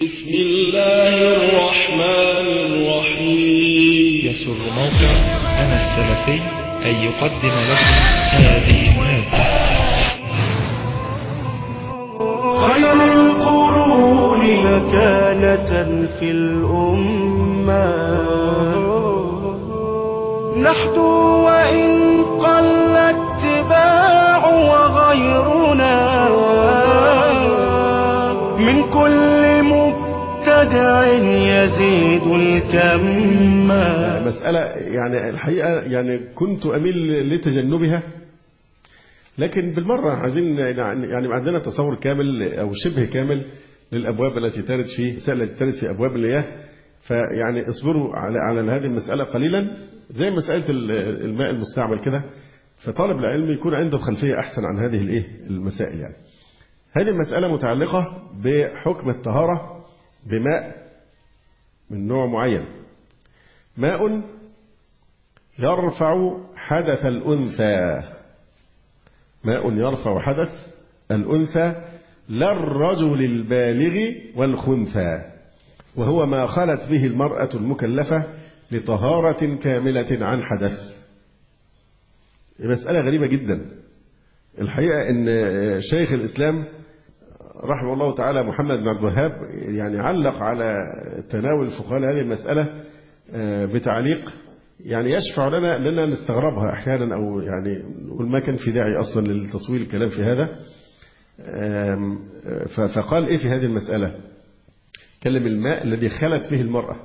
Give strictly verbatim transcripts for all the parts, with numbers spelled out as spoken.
بسم الله الرحمن الرحيم. يسر موقع أنا السلفي أن يقدم لكم هذه المادة. خير القرون مكانة في الأمة نحدو وإن قل اتباع وغيرنا من كل مبتدع يزيد الكم. مسألة يعني الحقيقة يعني كنت أميل لتجنبها، لكن بالمرة عايزين يعني عندنا تصور كامل أو شبه كامل للأبواب التي ترد في المسائل التي ترد في أبواب المياه، فيعني اصبروا على على هذه المسألة قليلا، زي مسألة الماء المستعمل كده، فطالب العلم يكون عنده خلفية أحسن عن هذه الإيه المسائل. يعني هذه المسألة متعلقة بحكم الطهارة بماء من نوع معين، ماء يرفع حدث الأنثى، ماء يرفع حدث الأنثى لا الرجل البالغ والخنثى، وهو ما خلت به المرأة المكلفة لطهارة كاملة عن حدث. مسألة غريبة جدا الحقيقة، إن شيخ الإسلام رحمه الله تعالى محمد بن عبد الوهاب يعني علق على تناول الفقهاء هذه المسألة بتعليق يعني يشفع لنا لنا نستغربها أحيانا، أو يعني نقول ما كان في داعي أصلا للتطويل الكلام في هذا. فقال إيه في هذه المسألة؟ كلم الماء الذي خلت به المرأة،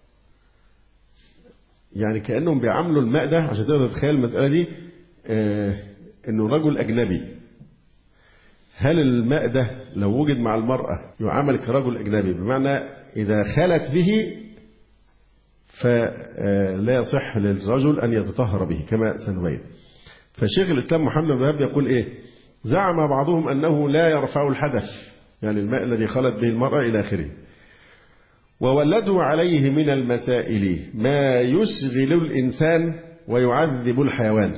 يعني كأنهم بيعاملوا الماء ده عشان تقدر تتخيل المسألة دي إنه رجل أجنبي. هل الماء ده لو وجد مع المرأة يعامل كرجل أجنبي، بمعنى إذا خلت به فلا يصح للرجل أن يتطهر به كما سنبين. فشيخ الإسلام محمد بن عبد الوهاب يقول إيه؟ زعم بعضهم أنه لا يرفع الحدث، يعني الماء الذي خلت به المرأة إلى آخره، وولدوا عليه من المسائل ما يشغل الإنسان ويعذب الحيوان،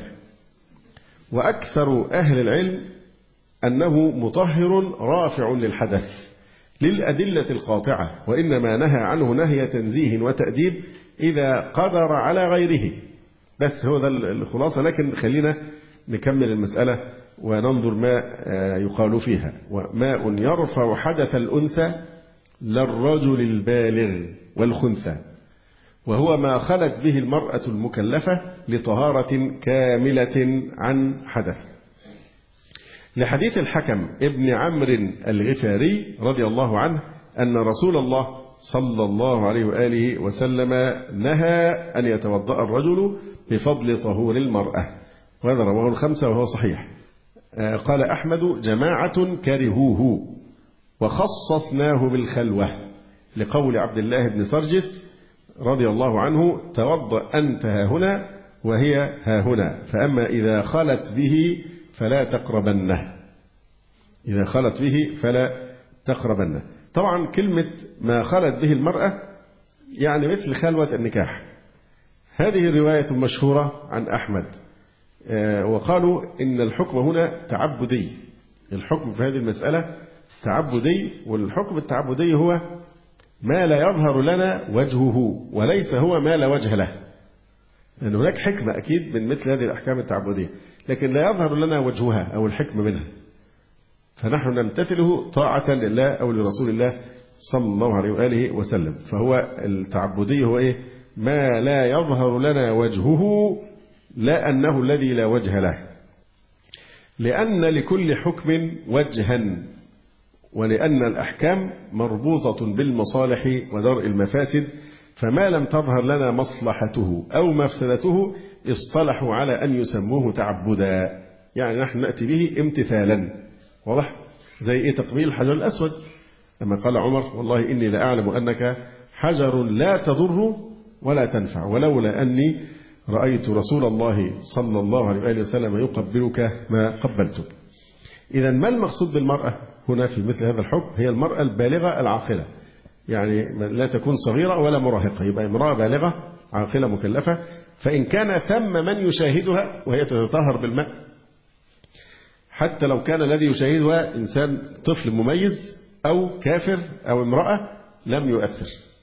وأكثر أهل العلم أنه مطهر رافع للحدث للأدلة القاطعة، وإنما نهى عنه نهي تنزيه وتأديب إذا قدر على غيره. بس هو ده الخلاصة، لكن خلينا نكمل المسألة وننظر ما يقال فيها. وماء يرفع حدث الأنثى للرجل البالغ والخنثى، وهو ما خلت به المرأة المكلفة لطهارة كاملة عن حدث. لحديث الحكم ابن عمرو الغفاري رضي الله عنه أن رسول الله صلى الله عليه وآله وسلم نهى أن يتوضأ الرجل بفضل طهور المرأة، وهذا رواه الخمسة وهو صحيح. قال أحمد جماعة كرهوه وخصصناه بالخلوة، لقول عبد الله بن سرجس رضي الله عنه توضأ أنت هاهنا وهي هاهنا، فأما إذا خلت به فلا تقربنه، إذا خلت به فلا تقربنه. طبعا كلمة ما خلت به المرأة يعني مثل خلوة النكاح. هذه رواية مشهورة عن أحمد، وقالوا إن الحكم هنا تعبدي، الحكم في هذه المسألة تعبدي، والحكم التعبدي هو ما لا يظهر لنا وجهه وليس هو ما لا وجه له، لأن هناك حكمة أكيد من مثل هذه الأحكام التعبدية، لكن لا يظهر لنا وجهها أو الحكمة منها، فنحن نمتثله طاعة لله أو لرسول الله صلى الله عليه وآله وسلم. فهو التعبدي هو إيه؟ ما لا يظهر لنا وجهه لا أنه الذي لا وجه له، لأن لكل حكم وجها، ولأن الأحكام مربوطة بالمصالح ودرء المفاسد، فما لم تظهر لنا مصلحته أو مفسدته اصطلحوا على أن يسموه تعبدا، يعني نحن نأتي به امتثالا. واضح؟ زي إيه؟ تقبيل الحجر الأسود، لما قال عمر والله إني لأعلم أنك حجر لا تضر ولا تنفع، ولولا أني رأيت رسول الله صلى الله عليه وآله وسلم يقبلك ما قبلتك. إذا ما المقصود بالمرأة هنا في مثل هذا الحكم؟ هي المرأة البالغة العاقلة، يعني لا تكون صغيرة ولا مراهقة، يبقى امرأة بالغة عاقلة مكلفة. فإن كان ثم من يشاهدها وهي تتطهر بالماء، حتى لو كان الذي يشاهدها إنسان طفل مميز أو كافر أو امرأة، لم يؤثر.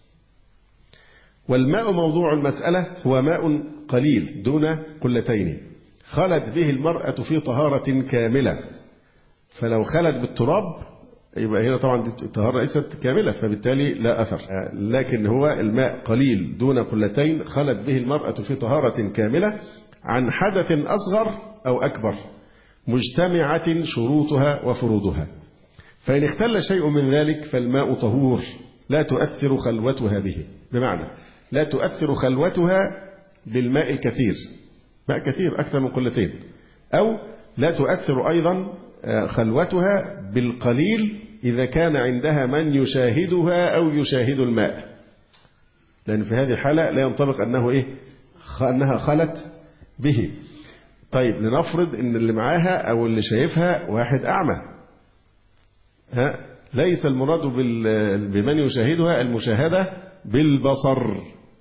والماء موضوع المسألة هو ماء قليل دون قلتين خلت به المرأة في طهارة كاملة، فلو خلت بالتراب يبقى هنا طبعا الطهارة ليست كاملة، فبالتالي لا أثر. لكن هو الماء قليل دون قلتين خلت به المرأة في طهارة كاملة عن حدث أصغر أو أكبر مجتمعة شروطها وفروضها، فإن اختل شيء من ذلك فالماء طهور لا تؤثر خلوتها به، بمعنى لا تؤثر خلوتها بالماء الكثير، ماء كثير أكثر من قلتين، أو لا تؤثر أيضا خلوتها بالقليل إذا كان عندها من يشاهدها أو يشاهد الماء، لأن في هذه الحالة لا ينطبق أنه إيه أنها خلت به. طيب لنفرض أن اللي معاها أو اللي شايفها واحد أعمى، ها ليس المراد بمن يشاهدها المشاهدة بالبصر،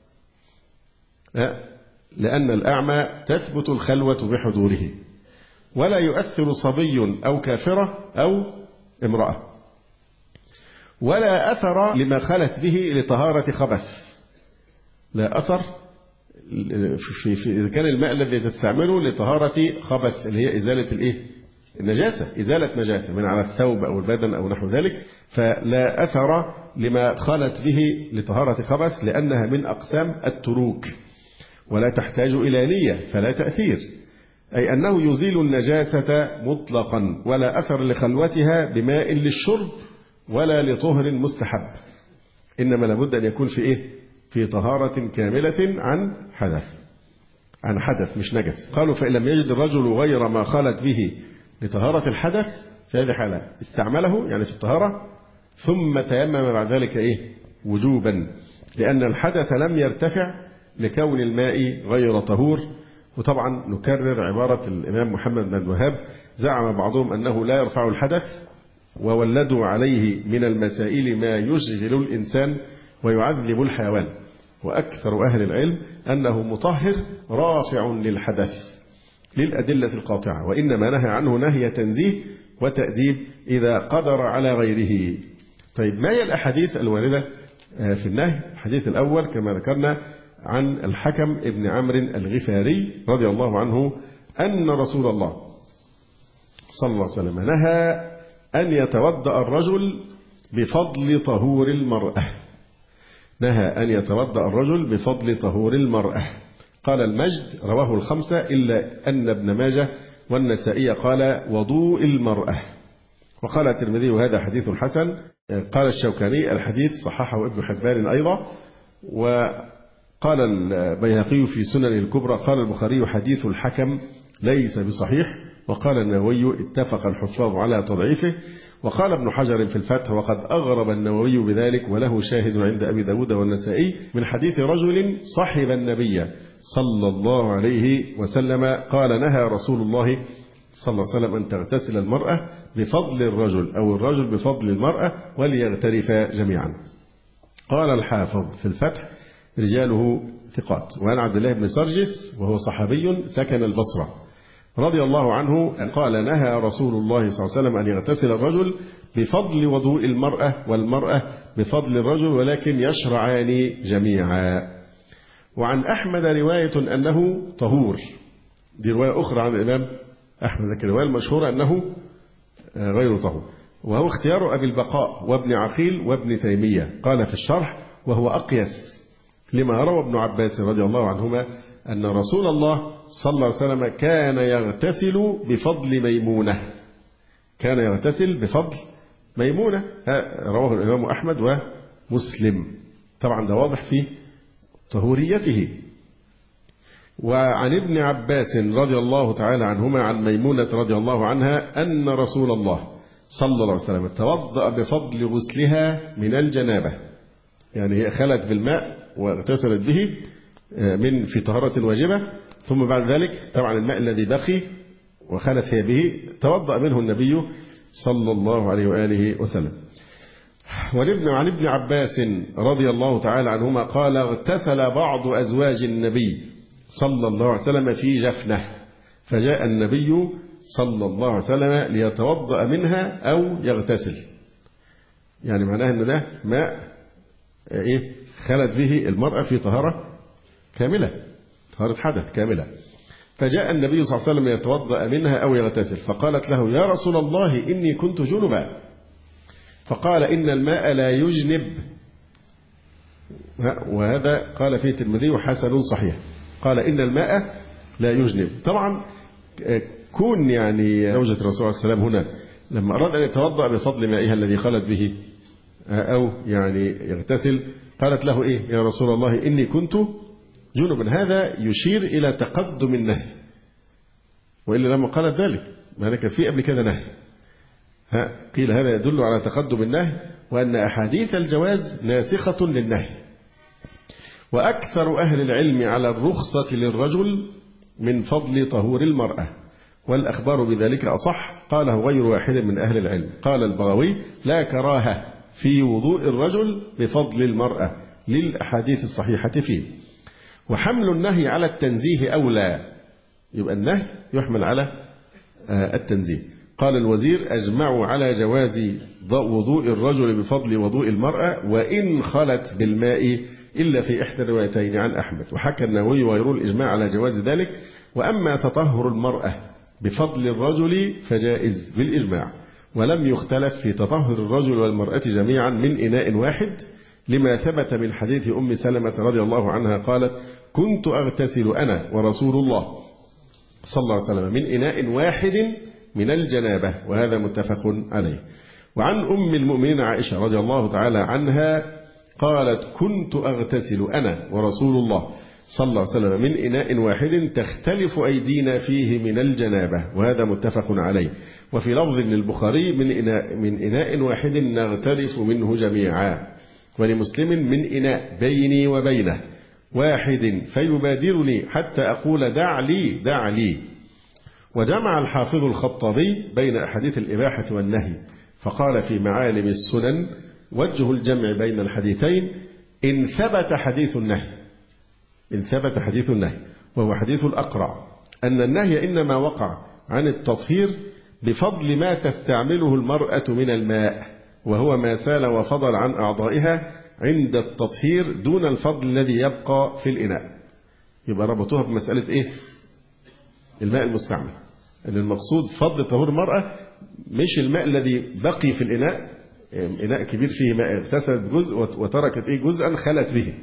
ها لأن الأعمى تثبت الخلوة بحضوره، ولا يؤثر صبي أو كافرة أو امرأة، ولا أثر لما خلت به لطهارة خبث، لا أثر في في إذا كان الماء الذي تستعمله لطهارة خبث اللي هي إزالة الإيه النجاسة، إزالة نجاسة من على الثوب أو البدن أو نحو ذلك، فلا أثر لما خلت به لطهارة خبث لأنها من أقسام التروك ولا تحتاج إلى نية فلا تأثير، أي أنه يزيل النجاسة مطلقا ولا أثر لخلوتها بماء للشرب ولا لطهر مستحب، إنما لابد أن يكون في إيه في طهارة كاملة عن حدث عن حدث مش نجس. قالوا فإن لم يجد الرجل غير ما خلت به لطهارة الحدث في هذه الحالة استعمله يعني في الطهارة ثم تيمم بعد ذلك إيه وجوبا، لأن الحدث لم يرتفع لكون الماء غير طهور. وطبعا نكرر عبارة الإمام محمد بن الوهاب، زعم بعضهم أنه لا يرفع الحدث وولدوا عليه من المسائل ما يشغل الإنسان ويعذب الحيوان، وأكثر أهل العلم أنه مطهر رافع للحدث للأدلة القاطعة، وإنما نهى عنه نهي تنزيه وتأديب إذا قدر على غيره. طيب ما هي الأحاديث الواردة في النهي؟ الحديث الأول كما ذكرنا عن الحكم ابن عمرو الغفاري رضي الله عنه أن رسول الله صلى الله عليه وسلم نهى أن يتوضأ الرجل بفضل طهور المرأة، نهى أن يتوضأ الرجل بفضل طهور المرأة. قال المجد رواه الخمسة إلا أن ابن ماجه والنسائي قال وضوء المرأة، وقال الترمذي وهذا حديث حسن. قال الشوكاني الحديث صححه ابن حبان أيضا، وقال البيهقي في سنن الكبرى قال البخاري حديث الحكم ليس بصحيح، وقال النووي اتفق الحفاظ على تضعيفه، وقال ابن حجر في الفتح وقد أغرب النووي بذلك وله شاهد عند أبي داود والنسائي من حديث رجل صحب النبي صلى الله عليه وسلم قال نهى رسول الله صلى الله عليه وسلم أن تغتسل المرأة بفضل الرجل أو الرجل بفضل المرأة وليغترفا جميعا. قال الحافظ في الفتح رجاله ثقات. وعن عبد الله بن سرجس وهو صحابي سكن البصرة رضي الله عنه قال نهى رسول الله صلى الله عليه وسلم أن يغتسل الرجل بفضل وضوء المرأة والمرأة بفضل الرجل ولكن يشرعان جميعا. وعن أحمد رواية أنه طهور، دي رواية أخرى عن الإمام أحمد، ذكر الرواية المشهورة أنه غير طهور، وهو اختيار أبي البقاء وابن عقيل وابن تيمية. قال في الشرح وهو أقيس لما روى ابن عباس رضي الله عنهما أن رسول الله صلى الله عليه وسلم كان يغتسل بفضل ميمونة، كان يغتسل بفضل ميمونة، رواه الإمام أحمد ومسلم، طبعا ده واضح في طهوريته. وعن ابن عباس رضي الله تعالى عنهما عن ميمونة رضي الله عنها أن رسول الله صلى الله عليه وسلم توضأ بفضل غسلها من الجنابة، يعني هي خلت بالماء واغتسلت به من في طهارة واجبة، ثم بعد ذلك طبعا الماء الذي بقي وخلت هي به توضأ منه النبي صلى الله عليه وآله وسلم. وعن ابن عباس رضي الله تعالى عنهما قال اغتسل بعض أزواج النبي صلى الله عليه وسلم في جفنة، فجاء النبي صلى الله عليه وسلم ليتوضأ منها أو يغتسل، يعني معناها أن ده ماء إيه خلت به المرأة في طهارة كاملة، طهارة حدث كاملة. فجاء النبي صلى الله عليه وسلم يتوضأ منها أو يغتسل، فقالت له يا رسول الله إني كنت جنبا، فقال إن الماء لا يجنب، وهذا قال فيه الترمذي حسن صحيح، قال إن الماء لا يجنب. طبعا كون يعني زوجة الرسول صلى الله عليه وسلم هنا لما أراد أن يتوضأ بفضل مائها الذي خلت به أو يعني يغتسل، قالت له إيه يا رسول الله إني كنت جنبا، هذا يشير إلى تقدم النهي، وإلا لما قالت ذلك ما كان في قبل كده نهي، قيل هذا يدل على تقدم النهي، وأن أحاديث الجواز ناسخة للنهي. وأكثر أهل العلم على الرخصة للرجل من فضل طهور المرأة، والأخبار بذلك أصح، قاله غير واحد من أهل العلم. قال البغوي لا كراهة في وضوء الرجل بفضل المرأة للأحاديث الصحيحة فيه. وحمل النهي على التنزيه أولى، يبقى النهي يحمل على التنزيه. قال الوزير أجمعوا على جواز وضوء الرجل بفضل وضوء المرأة وإن خلت بالماء إلا في إحدى الروايتين عن أحمد. وحكى النووي وغيره الإجماع على جواز ذلك. وأما تطهر المرأة بفضل الرجل فجائز بالإجماع، ولم يختلف في تطهر الرجل والمرأة جميعا من إناء واحد، لما ثبت من حديث أم سلمة رضي الله عنها قالت كنت أغتسل أنا ورسول الله صلى الله عليه وسلم من إناء واحد من الجنابة، وهذا متفق عليه. وعن أم المؤمنين عائشة رضي الله تعالى عنها قالت كنت أغتسل أنا ورسول الله صلى الله عليه وسلم من إناء واحد تختلف أيدينا فيه من الجنابة، وهذا متفق عليه. وفي لفظ للبخاري من إناء, من إناء واحد نغترف منه جميعا. ولمسلم من إناء بيني وبينه واحد فيبادرني حتى أقول دع لي دع لي. وجمع الحافظ الخطابي بين أحاديث الإباحة والنهي، فقال في معالم السنن وجه الجمع بين الحديثين إن ثبت حديث النهي إن ثبت حديث النهي وهو حديث الأقرع أن النهي إنما وقع عن التطهير بفضل ما تستعمله المرأة من الماء، وهو ما سال وفضل عن أعضائها عند التطهير دون الفضل الذي يبقى في الإناء. يبقى ربطوها بمسألة إيه؟ الماء المستعمل، أن المقصود فضل طهور المرأة مش الماء الذي بقي في الإناء، إناء كبير فيه ماء اغتسلت جزء وتركت إيه جزءا خلت به،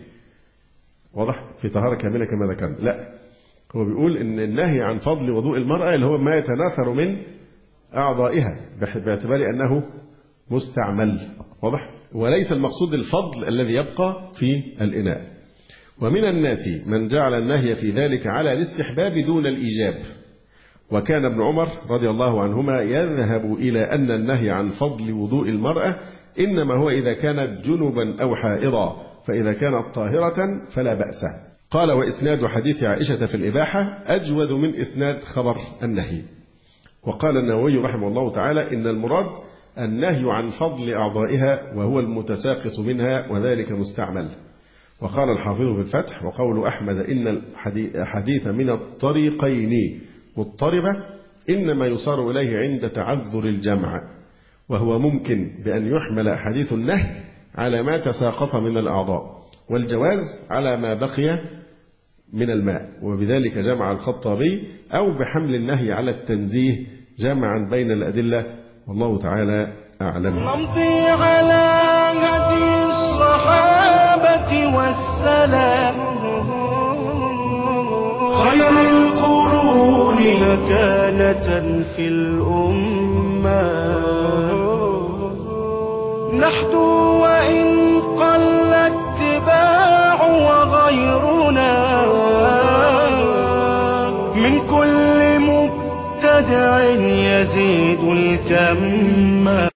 واضح في طهارة كاملة كما ذكرنا. لا، هو بيقول إن النهي عن فضل وضوء المرأة اللي هو ما يتناثر من أعضائها باعتبار أنه مستعمل، واضح، وليس المقصود الفضل الذي يبقى في الإناء. ومن الناس من جعل النهي في ذلك على الاستحباب دون الإيجاب، وكان ابن عمر رضي الله عنهما يذهب إلى أن النهي عن فضل وضوء المرأة إنما هو إذا كانت جنبا أو حائضا، فإذا كانت طاهرة فلا بأس. قال وإسناد حديث عائشة في الإباحة أجود من إسناد خبر النهي. وقال النووي رحمه الله تعالى إن المراد النهي عن فضل أعضائها وهو المتساقط منها وذلك مستعمل. وقال الحافظ في الفتح وقول أحمد إن الحديث من الطريقين مضطربة إنما يصار إليه عند تعذر الجمع، وهو ممكن بأن يحمل حديث النهي على ما تساقط من الأعضاء، والجواز على ما بقي من الماء، وبذلك جمع الخطابي، أو بحمل النهي على التنزيه جمعا بين الأدلة، والله تعالى أعلم. نمضي على هدي الصحابة والسلام خير القرون مكانة في الأمة، نحدو وإن قل اتباع وغيرنا من كل مبتدع يزيد الكم.